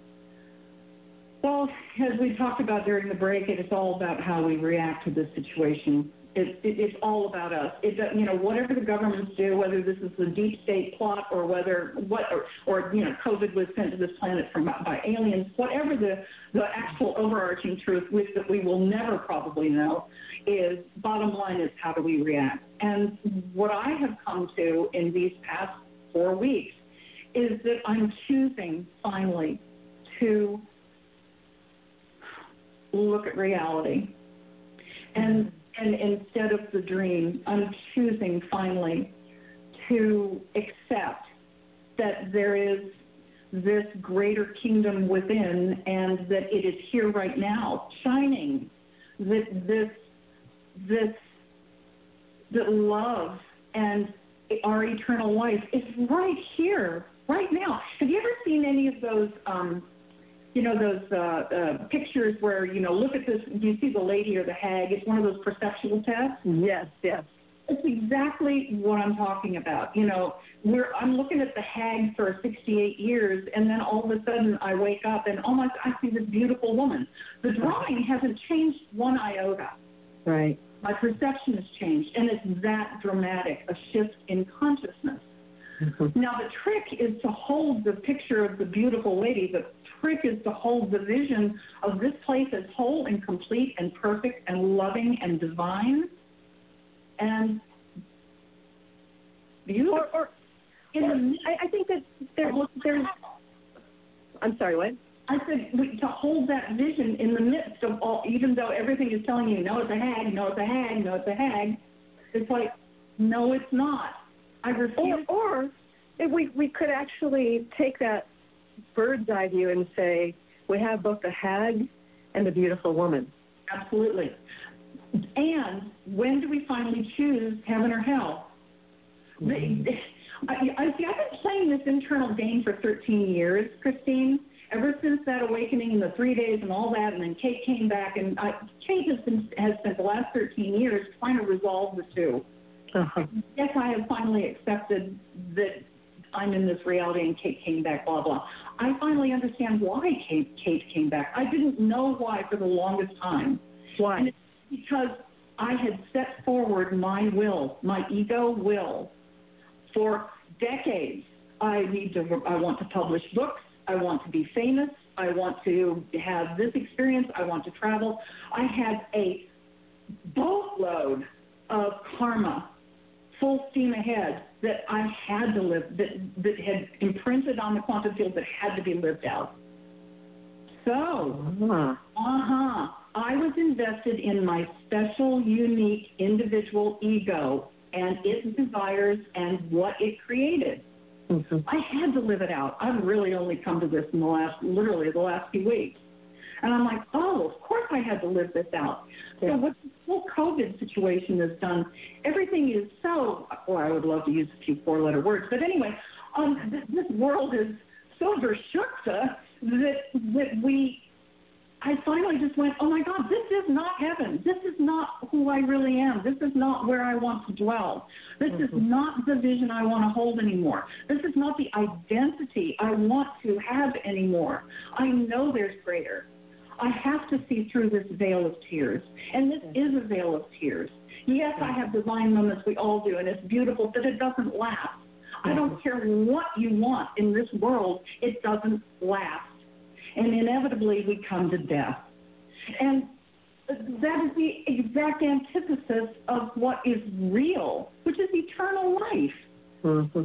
Well, as we talked about during the break, it's all about how we react to this situation. It's all about us. Whatever the governments do, whether this is the deep state plot or COVID was sent to this planet by aliens, whatever the actual overarching truth, which that we will never probably know, is bottom line is how do we react? And what I have come to in these past 4 weeks is that I'm choosing finally to look at reality. And instead of the dream, I'm choosing finally to accept that there is this greater kingdom within and that it is here right now, shining, that love and our eternal life is right here, right now. Have you ever seen any of those pictures where, look at this, do you see the lady or the hag? It's one of those perceptual tests. Yes. It's exactly what I'm talking about. I'm looking at the hag for 68 years, and then all of a sudden I wake up and, oh my, I see this beautiful woman. The drawing hasn't changed one iota. Right. My perception has changed, and it's that dramatic, a shift in consciousness. Mm-hmm. Now, the trick is to hold the picture of the beautiful lady. The trick is to hold the vision of this place as whole and complete and perfect and loving and divine and beautiful. I think that there's I'm sorry, what? I said to hold that vision in the midst of all, even though everything is telling you, no, it's a hag, no, it's a hag, no, it's a hag. It's like, no, it's not. I refuse. Or if we could actually take that bird's eye view and say, we have both the hag and the beautiful woman. Absolutely. And when do we finally choose heaven or hell? Mm-hmm. I've been playing this internal game for 13 years, Christine. Ever since that awakening in the 3 days and all that, and then Kate came back, and Kate has spent the last 13 years trying to resolve the two. Uh-huh. Yes, I have finally accepted that I'm in this reality and Kate came back, blah, blah. I finally understand why Kate came back. I didn't know why for the longest time. Why? And it's because I had set forward my will, my ego will, for decades. I want to publish books. I want to be famous. I want to have this experience. I want to travel. I had a boatload of karma, full steam ahead, that I had to live, that had imprinted on the quantum field that had to be lived out. So, I was invested in my special, unique, individual ego and its desires and what it created. Mm-hmm. I had to live it out. I've really only come to this in the last few weeks. And I'm like, oh, of course I had to live this out. Yeah. So what this whole COVID situation has done, everything is so, well, I would love to use a few four-letter words, but anyway, this world is so verschukta that I finally just went, oh my God, this is not heaven. This is not who I really am. This is not where I want to dwell. This is not the vision I want to hold anymore. This is not the identity I want to have anymore. I know there's greater. I have to see through this veil of tears. And this is a veil of tears. Yes, I have divine moments, we all do, and it's beautiful, but it doesn't last. I don't care what you want in this world, it doesn't last. And inevitably we come to death. And that is the exact antithesis of what is real, which is eternal life. Mm-hmm.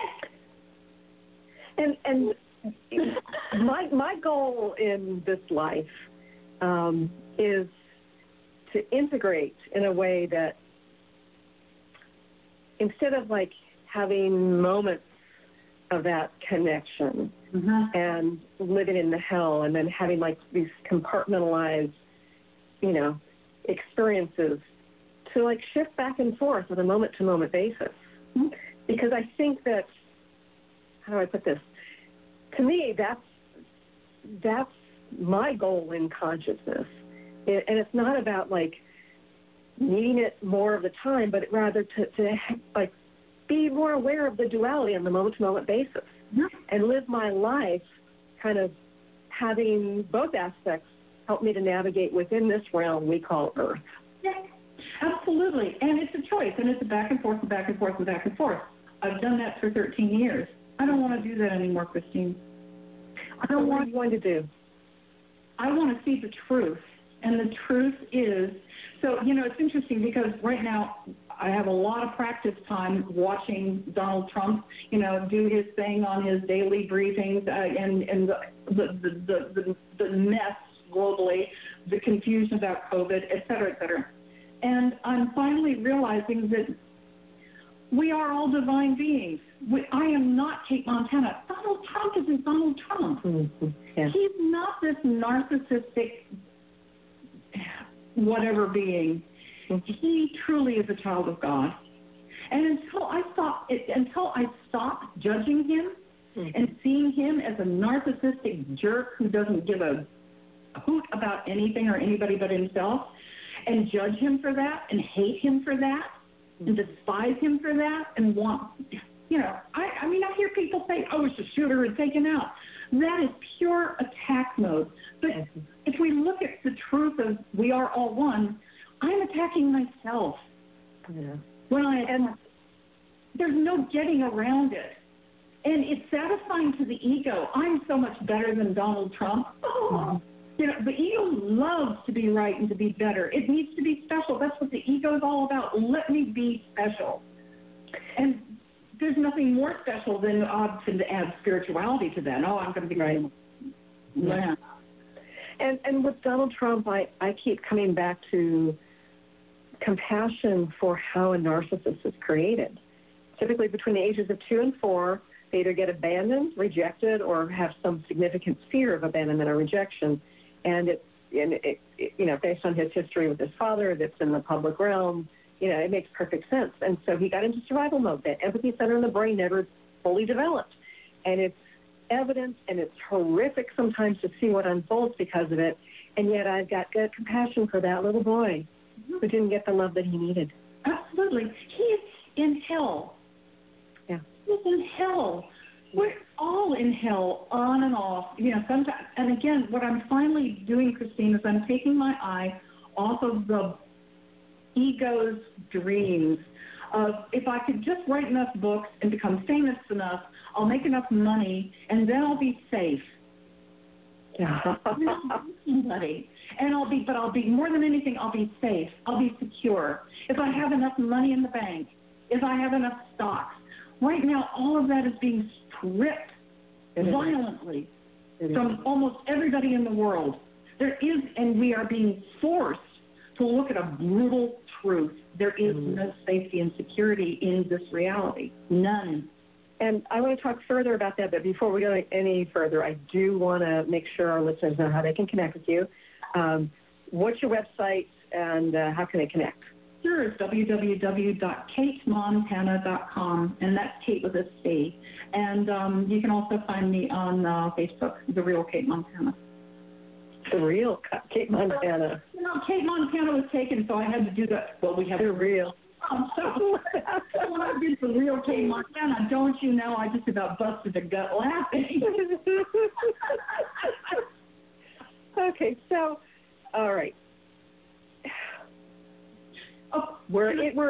And my goal in this life is to integrate in a way that instead of like having moments of that connection and living in the hell and then having like these compartmentalized, experiences to like shift back and forth on a moment-to-moment basis. Because I think that, how do I put this? To me, that's my goal in consciousness. And it's not about like needing it more of the time, but rather to like be more aware of the duality on the moment-to-moment basis and live my life kind of having both aspects help me to navigate within this realm we call Earth. Yeah, absolutely. And it's a choice, and it's a back and forth and back and forth and back and forth. I've done that for 13 years. I don't want to do that anymore, Christine. What are you going to do? I want to see the truth. And the truth is, so, it's interesting because right now I have a lot of practice time watching Donald Trump, do his thing on his daily briefings and the mess globally, the confusion about COVID, et cetera, et cetera. And I'm finally realizing that we are all divine beings. I am not Kate Montana. Donald Trump isn't Donald Trump. Yeah. He's not this narcissistic whatever being. He truly is a child of God. And until I stop judging him and seeing him as a narcissistic jerk who doesn't give a hoot about anything or anybody but himself, and judge him for that and hate him for that and despise him for that and want, I hear people say, oh, it's a shooter and taken out. That is pure attack mode. But if we look at the truth of we are all one, I'm attacking myself. Yeah. There's no getting around it. And it's satisfying to the ego. I'm so much better than Donald Trump. Oh, the ego loves to be right and to be better. It needs to be special. That's what the ego is all about. Let me be special. And there's nothing more special than to add spirituality to that. Oh, I'm going to be right. Yeah. And with Donald Trump, I keep coming back to compassion for how a narcissist is created. Typically between the ages of 2 and 4, they either get abandoned, rejected, or have some significant fear of abandonment or rejection. And it based on his history with his father that's in the public realm, it makes perfect sense. And so he got into survival mode. That empathy center in the brain never fully developed. And it's evident and it's horrific sometimes to see what unfolds because of it. And yet I've got good compassion for that little boy who didn't get the love that he needed. Absolutely. He is in hell. Yeah. He's in hell. We're all in hell, on and off. Sometimes. And again, what I'm finally doing, Christine, is I'm taking my eye off of the ego's dreams of if I could just write enough books and become famous enough, I'll make enough money, and then I'll be safe. Yeah. Somebody. And I'll be more than anything, I'll be safe. I'll be secure. If I have enough money in the bank, if I have enough stocks. Right now, all of that is being stripped violently from almost everybody in the world. And we are being forced to look at a brutal truth. There is no safety and security in this reality. None. And I want to talk further about that, but before we go any further, I do want to make sure our listeners know how they can connect with you. What's your website and how can they connect? Sure, it's www.katemontana.com, and that's Kate with a C. And you can also find me on Facebook, The Real Kate Montana. The Real Kate Montana. Kate Montana was taken, so I had to do that. Well, we have The Real. So when I did The Real Kate Montana, don't you know, I just about busted a gut laughing. Okay, so, all right. We're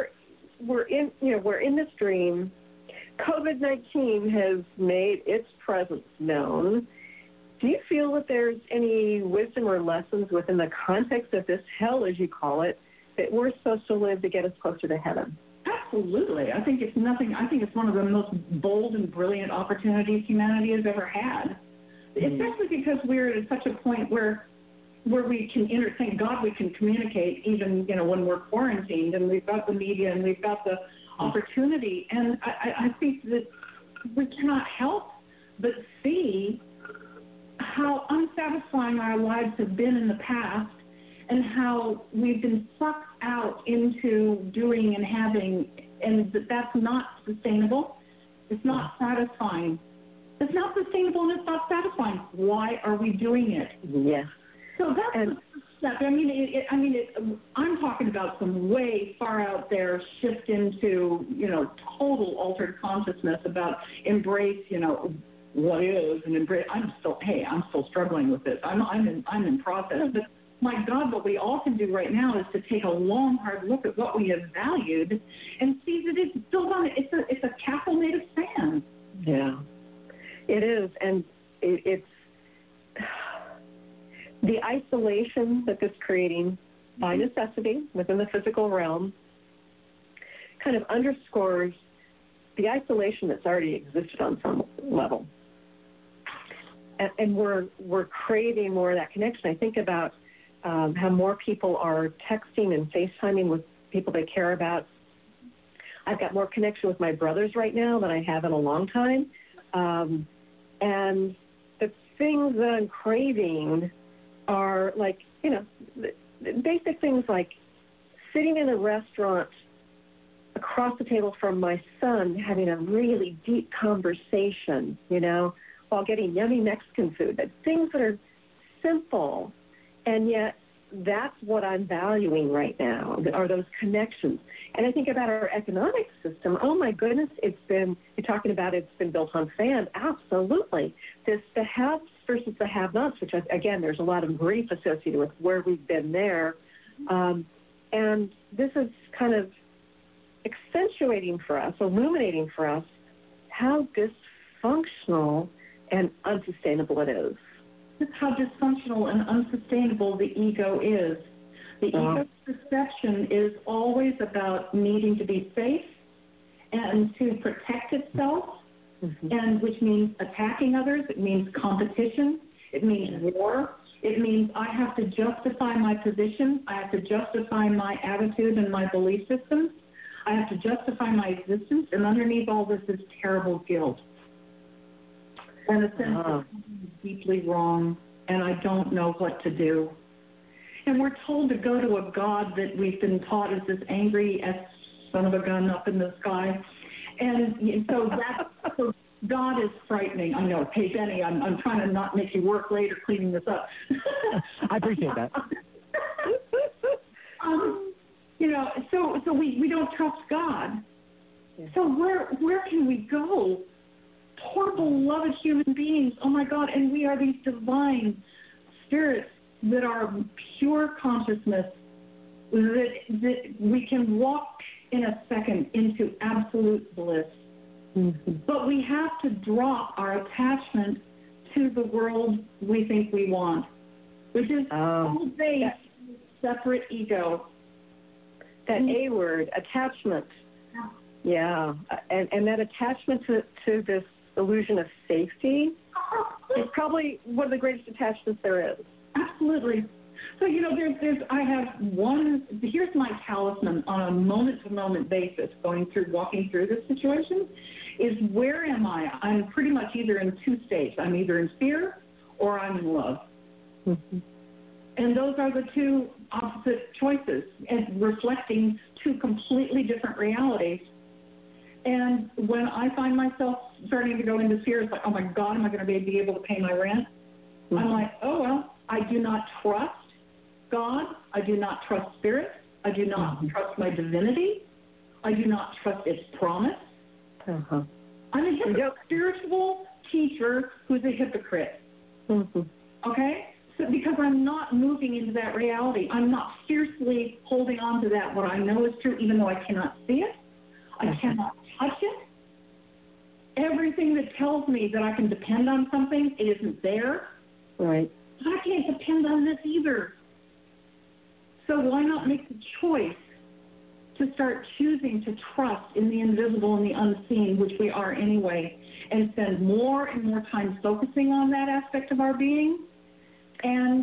in this dream. COVID-19 has made its presence known. Do you feel that there's any wisdom or lessons within the context of this hell, as you call it, that we're supposed to live to get us closer to heaven? Absolutely. I think it's one of the most bold and brilliant opportunities humanity has ever had. Especially because we're at such a point where we can thank God we can communicate even, when we're quarantined, and we've got the media and we've got the opportunity. And I think that cannot help but see how unsatisfying our lives have been in the past and how we've been sucked out into doing and having, and that's not sustainable. It's not satisfying. It's not sustainable and it's not satisfying. Why are we doing it? Yes. So that's the step. I'm talking about some way far out there shift into, total altered consciousness about embrace, what is, and embrace. I'm still struggling with this. I'm in process. But my God, what we all can do right now is to take a long, hard look at what we have valued and see that it's built on it's a castle made of sand. Yeah, it is, and it's the isolation that this creating by necessity within the physical realm kind of underscores the isolation that's already existed on some level. And we're craving more of that connection. I think about how more people are texting and FaceTiming with people they care about. I've got more connection with my brothers right now than I have in a long time. And the things that I'm craving are like, basic things like sitting in a restaurant across the table from my son having a really deep conversation, while getting yummy Mexican food. Things that are simple, and yet that's what I'm valuing right now, are those connections. And I think about our economic system. Oh, my goodness, you're talking about it's been built on sand. Absolutely. The haves versus the have-nots, which, again, there's a lot of grief associated with where we've been there. And this is kind of accentuating for us, illuminating for us, how dysfunctional and unsustainable it is. That's how dysfunctional and unsustainable the ego is. The ego's perception is always about needing to be safe and to protect itself, and which means attacking others. It means competition. It means war. It means I have to justify my position. I have to justify my attitude and my belief systems. I have to justify my existence, and underneath all this is terrible guilt. And a sense that something is deeply wrong, and I don't know what to do. And we're told to go to a God that we've been taught is this angry son of a gun up in the sky. And so so God is frightening. I know. Hey, Benny, I'm trying to not make you work later cleaning this up. I appreciate that. So we don't trust God. So where can we go? Poor beloved human beings. Oh my God! And we are these divine spirits that are pure consciousness. That we can walk in a second into absolute bliss. But we have to drop our attachment to the world we think we want, which is all based on separate ego. That A word, attachment. Yeah. And that attachment to this illusion of safety is probably one of the greatest attachments there is. Absolutely. So, I have here's my talisman on a moment-to-moment basis walking through this situation, is where am I? I'm pretty much either in two states. I'm either in fear or I'm in love. And those are the two opposite choices, and reflecting two completely different realities. And when I find myself starting to go into fear, it's like, oh my God, am I going to be able to pay my rent? I'm like, oh, well, I do not trust God. I do not trust spirit. I do not trust my divinity. I do not trust its promise. I'm a spiritual teacher who's a hypocrite. Okay? So because I'm not moving into that reality. I'm not fiercely holding on to that, what I know is true, even though I cannot see it. I cannot touch it. Everything that tells me that I can depend on something, it isn't there. Right. But I can't depend on this either. So why not make the choice to start choosing to trust in the invisible and the unseen, which we are anyway, and spend more and more time focusing on that aspect of our being and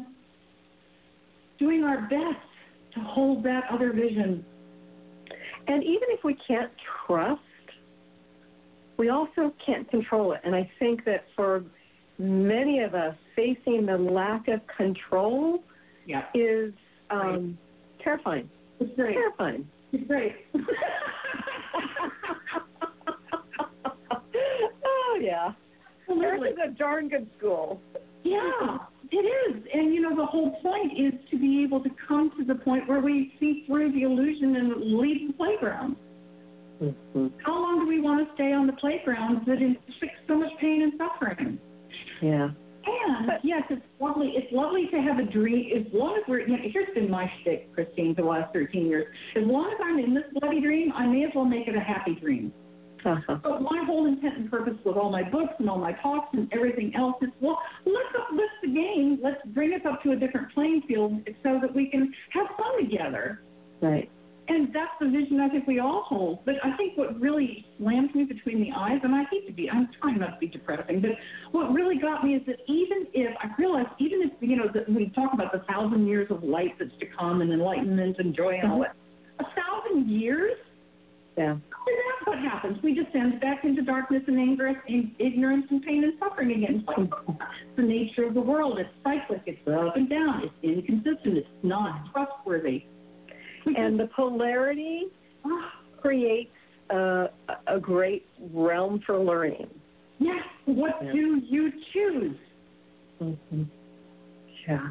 doing our best to hold that other vision. And even if we can't trust we also can't control it. And I think that for many of us, facing the lack of control is terrifying. It's great. Terrifying. It's great. Oh, yeah. Absolutely. This is a darn good school. Yeah, it is. And, you know, the whole point is to be able to come to the point where we see through the illusion and leave the playground. Mm-hmm. How long do we want to stay on the playground that inflicts so much pain and suffering? Yeah. And, yes, it's lovely. It's lovely to have a dream. As long as we're, you know, here's been my shtick, Christine, for the last 13 years. As long as I'm in this bloody dream, I may as well make it a happy dream. Uh-huh. But my whole intent and purpose with all my books and all my talks and everything else is, well, let's uplift the game. Let's bring us up to a different playing field so that we can have fun together. Right. And that's the vision I think we all hold. But I think what really slams me between the eyes, and I hate to be, I'm trying not to be depressing, but what really got me is that even if, I realize, even if, you know, we talk about the 1,000 years of light that's to come and enlightenment and joy and all that, 1,000 years? Yeah. That's what happens. We descend back into darkness and anger and ignorance and pain and suffering again. It's the nature of the world. It's cyclic. It's up and down. It's inconsistent. It's not trustworthy. And the polarity creates a great realm for learning. Yes. What do you choose? Mm-hmm. Yeah.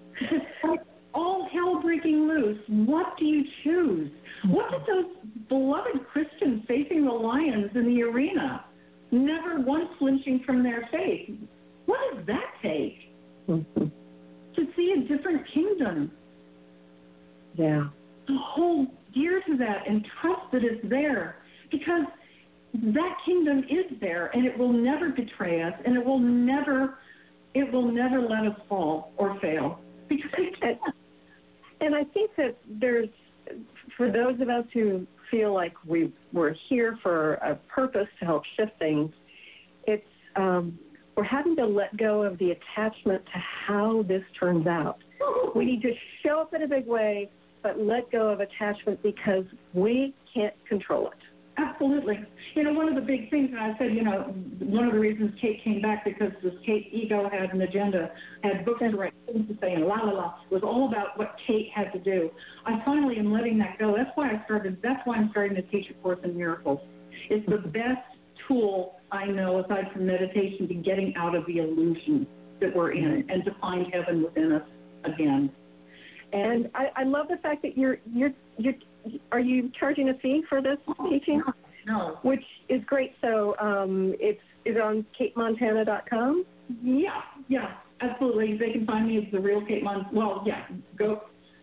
All hell breaking loose. What do you choose? What did those beloved Christians facing the lions in the arena, never once flinching from their faith? What does that take? Mm-hmm. To see a different kingdom. Yeah. To hold dear to that and trust that it's there, because that kingdom is there and it will never betray us and it will never let us fall or fail. Because it can't. And I think that there's, for those of us who feel like we're here for a purpose to help shift things, it's we're having to let go of the attachment to how this turns out. We need to show up in a big way, but let go of attachment because we can't control it. Absolutely. You know, one of the big things, and I said, you know, one of the reasons Kate came back because this Kate ego had an agenda, had books to write, things to say, and was all about what Kate had to do. I finally am letting that go. That's why I'm starting to teach A Course in Miracles. It's the best tool I know, aside from meditation, to getting out of the illusion that we're in and to find heaven within us again. And I love the fact that are you charging a fee for this teaching? No. Which is great. So is it on KateMontana.com? Yeah, absolutely. They can find me as the real Kate Montana. Well, yeah, go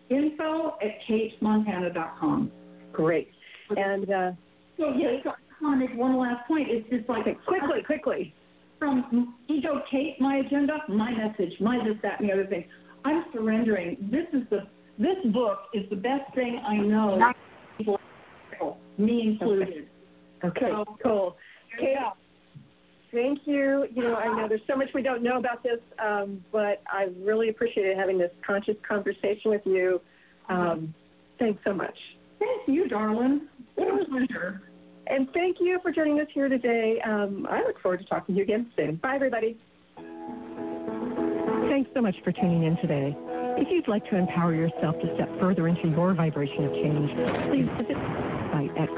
info@KateMontana.com. Great. And so yes, I want to make one last point. It's just like quickly. From Ego Kate, my agenda, my message, my this, that, and the other thing. I'm surrendering. This book is the best thing I know. People, me included. Okay, so, cool. Kate, thank you. You know, I know there's so much we don't know about this, but I really appreciated having this conscious conversation with you. Thanks so much. Thank you, darling. It was a pleasure. And thank you for joining us here today. I look forward to talking to you again soon. Bye, everybody. Thanks so much for tuning in today. If you'd like to empower yourself to step further into your vibration of change, please visit the site at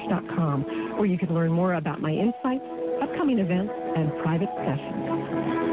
ChristineUpchurch.com, where you can learn more about my insights, upcoming events, and private sessions.